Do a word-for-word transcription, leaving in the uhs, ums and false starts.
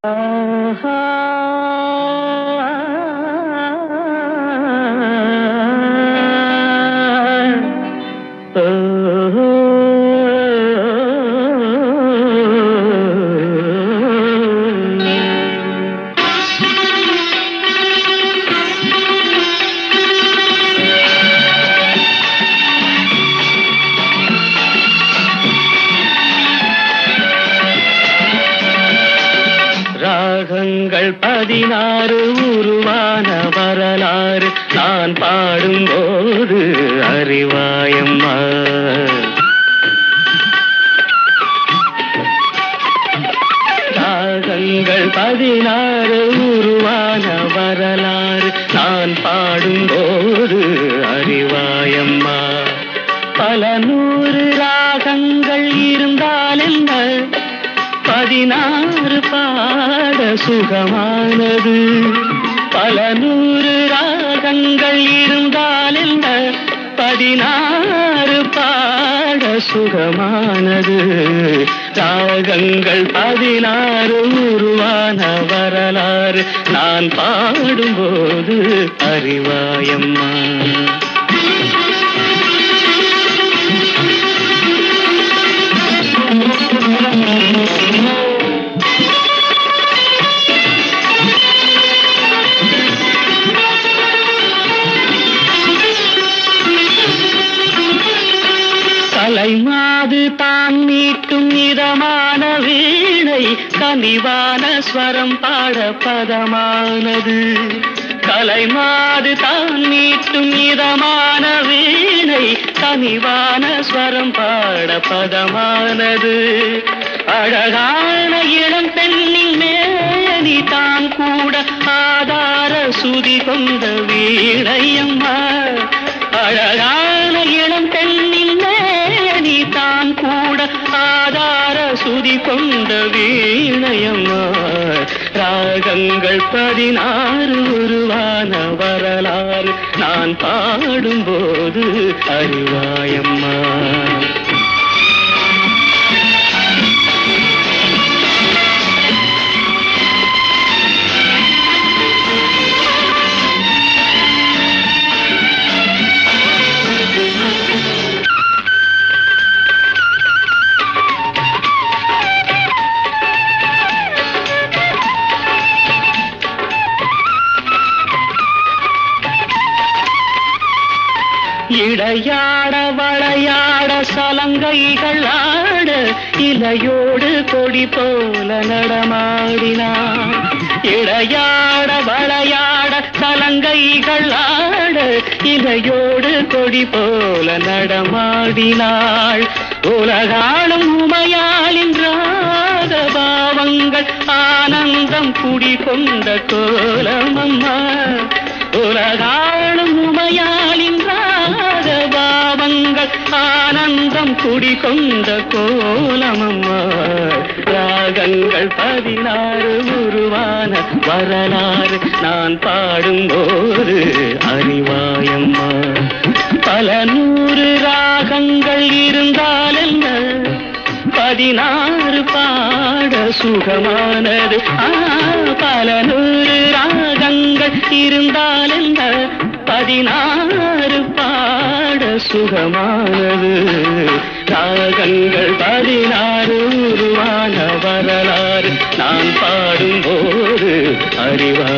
ராகங்கள் பதினாறு உருவான வரலாறு நான் பாடும்போது அறிவாயம்மா. ராகங்கள் பதினாறு உருவான வரலாறு நான் பாடும்போது அறிவாயம்மா. பல நூறு ராகங்கள் இருந்தால் என்ன, பதினாறு பாட சுகமானது. பல நூறு ராகங்கள் இருந்தால் என்ன, பதினாறு பாட சுகமானது. ராகங்கள் பதினாறு உருவான வரலாறு நான் பாடும்போது அறிவாயம்மா. கலைமாது தான் மீட்டும் இதமான வீணை, கனிவான ஸ்வரம் பாட பதமானது. கலைமாது தான் மீட்டும் இதமான வீணை, கனிவான ஸ்வரம் பாட பதமானது. அழகான இளம் பெண்ணின் மேனி தான் கூட ஆதார சுதி கொண்ட வீணையம்மா. அழகான இளம் பெண்ணின் மேனி தான் கூட ஆதார சுதி கொண்ட வீணையம்மா. ராகங்கள் பதினாறு உருவான வரலாறு நான் பாடும்போது அறிவாயம்மா. இடையாட வளையாட சலங்கைகள் ஆட, இலையோடு கொடி போல நடமாடினாள். இடையாட வளையாட சலங்கைகள் ஆட, இலையோடு கொடி போல நடமாடினாள். உலகாளும் உமையாளின் ராக பாவங்கள் ஆனந்தம் குடிகொண்ட கோலமம்மா. உலகாளும் உமையாளின் ராக பாவங்கள் ஆனந்தம் குடிகொண்ட கோலமம்மா. ராகங்கள் பதினாறு உருவான வரலாறு நான் பாடும்போது அறிவாயம்மா. பல நூறு ராகங்கள் இருந்தால் என்ன, பதினாறு பாட சுகமானது. ஆ, பல நூறு ராகங்கள் இருந்தால் என்ன, பதினாறு பாட சுகமானது. ராகங்கள் பதினாறு உருவான வரலாறு நான் பாடும்போது அறிவா